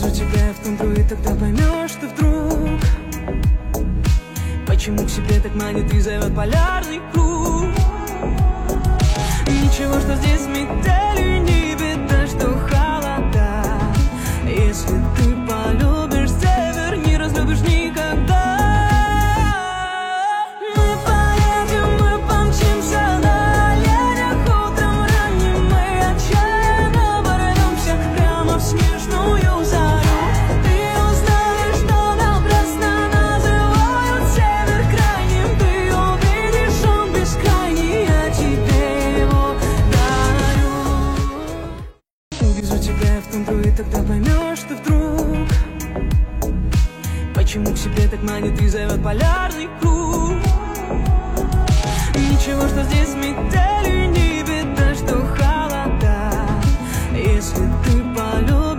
Увижу тебя в тундру, и тогда поймешь ты вдруг, почему к себе так манит и зовет полярный круг. Ничего, что здесь метели, не беда, что холода. Если ты полюбишь север, не разлюбишь никогда. Мы поедем, мы помчимся на оленях утром ранним. Мы отчаянно ворвемся прямо в снежную зарю. Ты узнаешь, что напрасно называют север крайним. Ты увидишь, он бескрайний, я тебе его дарю. Увезу тебя в тундру, и тогда поймешь ты вдруг, почему к себе так манит и зовет полярный круг. Ничего, что здесь метели, не беда, что холода. Если ты полюбишь